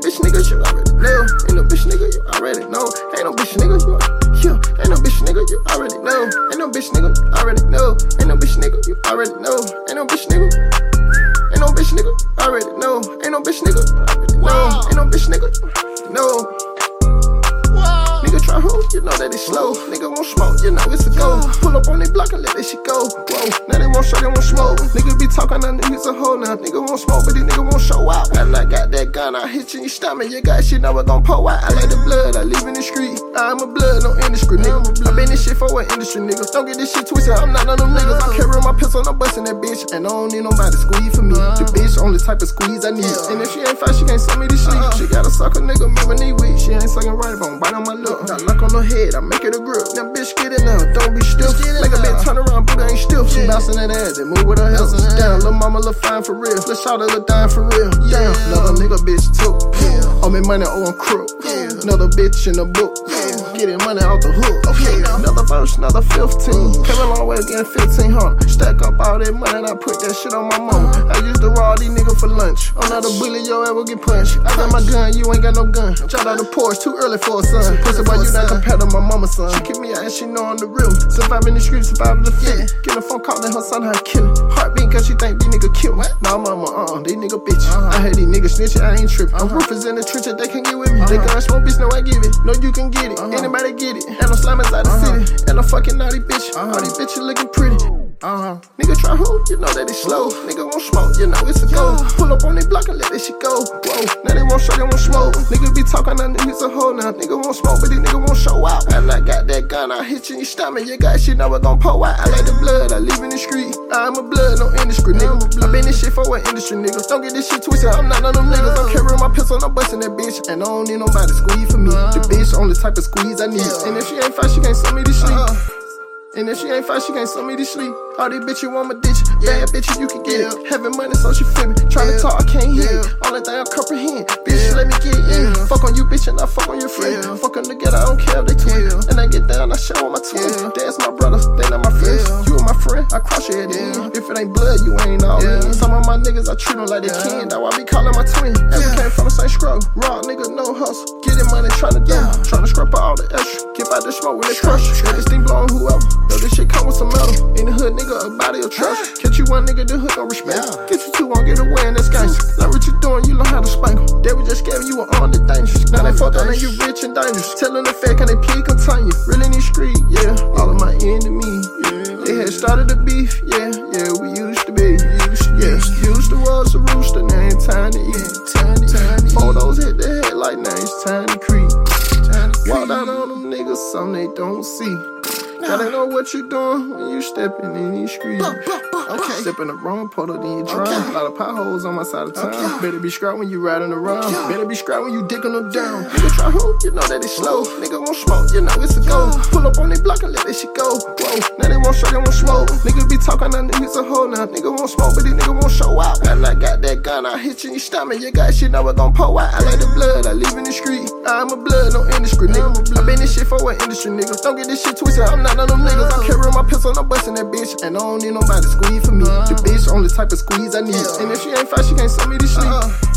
bitch nigga, you already know. Ain't no bitch nigga, you already know. Ain't no bitch nigga, you ain't no bitch nigga, you already know. Ain't no bitch nigga, you already know. Ain't no bitch nigga, you already know. Ain't no bitch nigga. Ain't no bitch nigga, already know. Ain't no bitch nigga, already know. Ain't no bitch nigga, no. Nigga try who? You know that it's slow. Nigga won't smoke, you know it's a go. Pull up on the block and let that shit go. Whoa, now they won't show, they won't smoke. Nigga be talking, now niggas a hoe now. Nigga won't smoke, but these nigga won't show out. And I got that gun, I hit you in your stomach. You got shit, now it gon' pour out. I like the blood, I live in the street. I'm a blood, no industry, nigga. I been this shit for an industry, nigga. Don't get this shit twisted, I'm not none of them niggas. I carry my pistol, I'm busting that bitch. And I don't need nobody to squeeze for me. The bitch only type of squeeze I need. And if she ain't fast, she can't send me to sleep. She got a sucker, nigga, moving knee weak. She ain't sucking right, but I'm bite on my lip. Got knock on her head, I make it a grip. Now bitch get it now, don't be stiff. Make a bitch turn around, Buddha ain't stiff. She bouncing that ass, they move with her heels. Damn, lil' mama look fine for real. Let's shout her look dying for real. Damn, another nigga bitch took. Owe me money, oh I'm crook. Another bitch in the book. Getting money out the hook. Okay, another verse, another 15. Came a long way getting 1500. Stack up all that money and I put that shit on my mama. I used to raw these niggas for lunch. Another bullet, yo ever get punched. I got my gun, you ain't got no gun. Shot out the porch, too early for a son. Pussy boy, you not compared to my mama's son. She keep me out and she know I'm the real. Survive in the streets, survive in the fit. Get a phone call that her son had killin'. Heartbeat cause she think these niggas kill me. Nah mama, these niggas bitch. I hate these niggas snitching, I ain't trippin'. I'm roofers in the trenches, they can't get with me. They gun smoke, bitch, no I give it. No you can get it. Anybody get it. And I'm slammers out the city. And I'm fucking naughty bitch. All these bitches looking pretty. Nigga try who? You know that it's slow. Nigga won't smoke, you know it's a go. Pull up on the block and let that shit go. Whoa, now they won't show, they won't smoke. Nigga be talking, now niggas a hoe now. Nigga won't smoke, but these nigga won't show out. And I got that gun, I hit you in your stomach. You got shit, now it gon' pour out. I like the blood, I live in the street. I'm a blood, no industry, nigga. I been this shit for an industry, nigga. Don't get this shit twisted, I'm not none of them niggas. I'm carrying my pistol, I'm busting that bitch. And I don't need nobody to squeeze for me. The bitch only type of squeeze I need. And if she ain't fast, she can't send me to sleep. And if she ain't fast, she can't send me to sleep. All these bitches want my ditch. Bad bitches, you can get it. Having money, so she feel me. Tryna talk, I can't hear it. Only thing I comprehend. Bitch, let me get in. Fuck on you, bitch, and I fuck on your friend. Fuck them together, I don't care if they twin. And I get down, I show on my twin. That's my brother, they not my friends. You and my friend, I cross your head in. If it ain't blood, you ain't all in. Some of my niggas, I treat them like they kin. That's why I be calling my twin. And we came from the same scrub. Raw nigga, no hustle. Getting money, tryna do. Tryna scrap out all the extra. Keep out the smoke when they crush. Let this thing blow on whoever. Know this shit come with some metal. In the hood, nigga, a body of trust. Catch you one nigga, the hood don't respect. Get you two, won't get away in this gangster. Like what you doing, you learn how to spank them. They was just scared you were on the dangerous. Now they fucked on and you rich and dangerous. Tellin' the fact, can they please continue? Really in these street, yeah. All of my enemies, yeah. They had started the beef, yeah. Yeah, we used to be, used to was a rooster, now ain't time to eat. Photos hit the head like now it's time to creep. Walk down on them niggas, some they don't see. Gotta know what you doing when you stepping in these streets. Okay. Step in the wrong puddle, then you drown. A lot of potholes on my side of town. Better be scrapped when you riding around. Better be scrapped when you digging them down. Nigga try who? You know that it's slow. Nigga won't smoke, you know it's a go. Pull up on the block and let that shit go. Whoa, now they won't show, they won't smoke. Nigga be talking, now niggas a hoe now. Nigga won't smoke, but these nigga won't show out. And I got that gun, I hit you in your stomach. You got shit, now it gon' pour out. I like the blood, I live in the street. I'm a blood, no industry, nigga. I been this shit for an industry, nigga. Don't get this shit twisted, I'm not none of them niggas. I carry my pistol, I'm busting that bitch. And I don't need nobody to squeeze for me. The bitch only type of squeeze I need. And if she ain't fast, she can't send me to sleep.